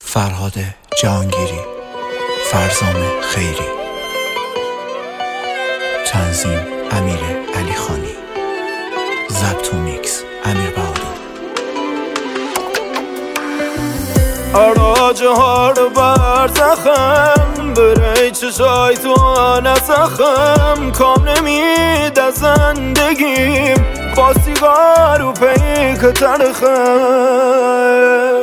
فرهاد جهانگیری، فرزام خیری، تنظیم امیر علیخانی، ضبط و میکس امیر بهادر. اراج هار بر زخم برای چشای تو نسخم، کام نمید از زندگیم با سیگار و پیک تلخم.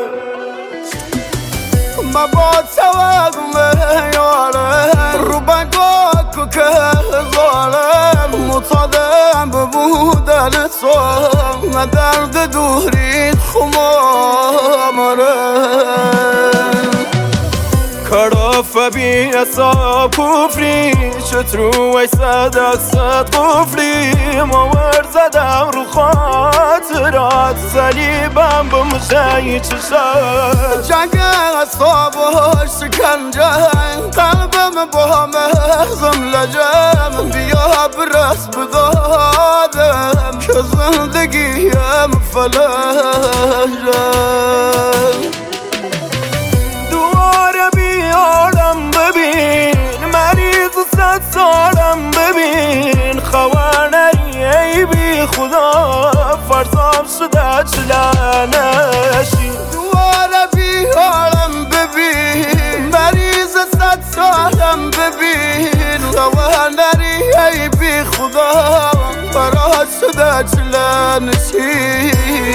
ما با توقم یاره رو بگاه که ظالم مطادم ببودن تو، نه درد دورید خمامره کراف بی اصاب کفری شترو ای صدق صد قفلی ماور زدم رو خاطرات صلیبم به مشایی چشات جنگ اصاب و شکنجه قلبم با مهزم لجم بیا برس بدادم که زندگیم فلجم دوباره بیارم ببین مریض صد سالم ببین خبر نری ای بی خدا فرزام شده چلنشی دوباره بیارم ببین مریض صد سالم ببین خبر نری ای بی خدا فرزام شده چلنشی.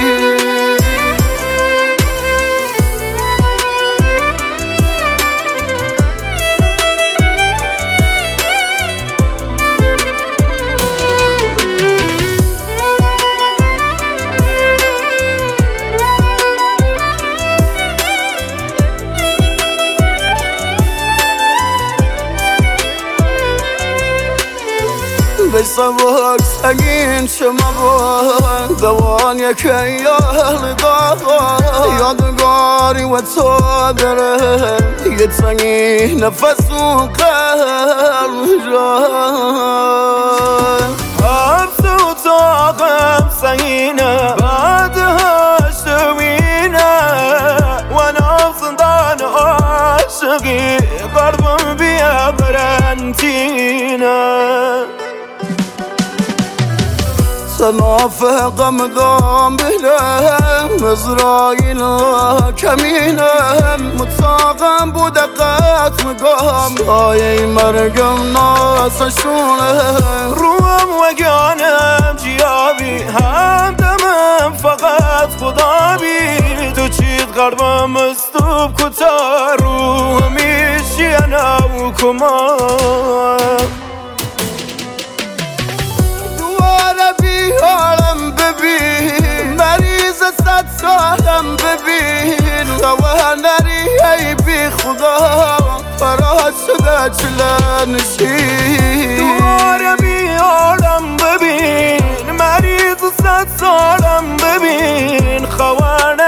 بسوار سگین شما با دوان یکی یال داغا یادگاری و تو داره یه سنگی نفس و قلب جان حبس و طاقم سنگینه بعد هشتوینه و نام زندان عاشقی قلبم بیا قرنطینه سنافقم دام بلم ازرائیل کمینم متساقم بوده قط مقام آیه مرگم ناسشونه روم و گانم جیابی همدمم فقط خدا بی تو چید قلبم استوب کتا رو همیشی انا و کمان بیارم ببین مریض صد سالم ببین خبر نری ای بی خدا فرات شده چلنشی دوباره بیارم ببین مریض صد سالم ببین خبر